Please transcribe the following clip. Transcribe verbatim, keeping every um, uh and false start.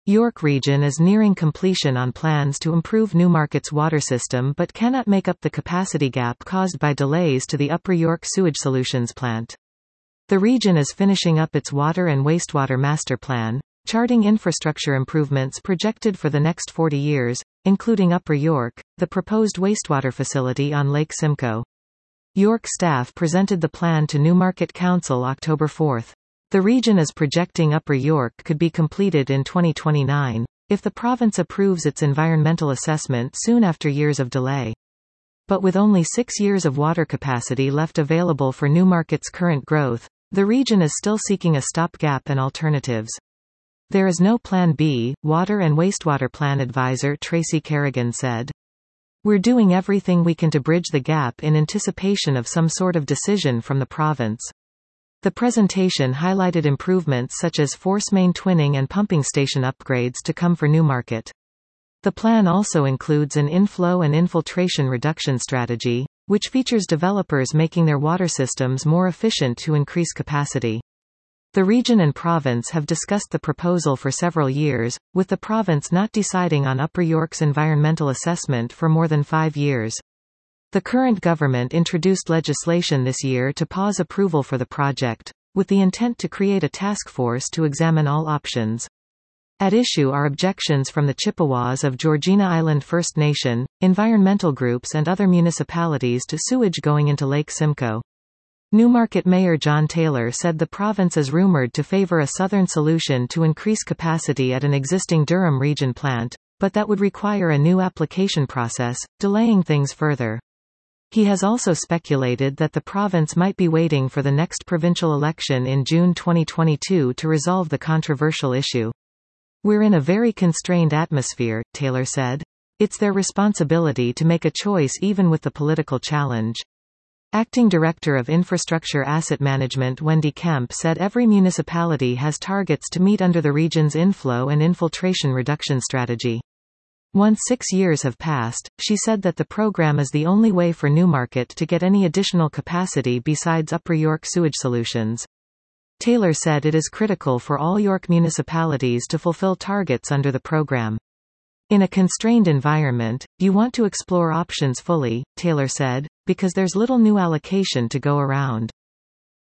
York Region is nearing completion on plans to improve Newmarket's water system but cannot make up the capacity gap caused by delays to the Upper York Sewage Solutions plant. The region is finishing up its water and wastewater master plan, charting infrastructure improvements projected for the next forty years, including Upper York, the proposed wastewater facility on Lake Simcoe. York staff presented the plan to Newmarket Council October fourth. The region is projecting Upper York could be completed in twenty twenty-nine, if the province approves its environmental assessment soon after years of delay. But with only six years of water capacity left available for Newmarket's current growth, the region is still seeking a stopgap and alternatives. There is no Plan B, Water and Wastewater Plan Advisor Tracy Kerrigan said. We're doing everything we can to bridge the gap in anticipation of some sort of decision from the province. The presentation highlighted improvements such as force main twinning and pumping station upgrades to come for Newmarket. The plan also includes an inflow and infiltration reduction strategy, which features developers making their water systems more efficient to increase capacity. The region and province have discussed the proposal for several years, with the province not deciding on Upper York's environmental assessment for more than five years. The current government introduced legislation this year to pause approval for the project, with the intent to create a task force to examine all options. At issue are objections from the Chippewas of Georgina Island First Nation, environmental groups and other municipalities to sewage going into Lake Simcoe. Newmarket Mayor John Taylor said the province is rumored to favor a southern solution to increase capacity at an existing Durham Region plant, but that would require a new application process, delaying things further. He has also speculated that the province might be waiting for the next provincial election in June twenty twenty-two to resolve the controversial issue. We're in a very constrained atmosphere, Taylor said. It's their responsibility to make a choice even with the political challenge. Acting Director of Infrastructure Asset Management Wendy Kemp said every municipality has targets to meet under the region's inflow and infiltration reduction strategy. Once six years have passed, she said that the program is the only way for Newmarket to get any additional capacity besides Upper York Sewage Solutions. Taylor said it is critical for all York municipalities to fulfill targets under the program. In a constrained environment, you want to explore options fully, Taylor said, because there's little new allocation to go around.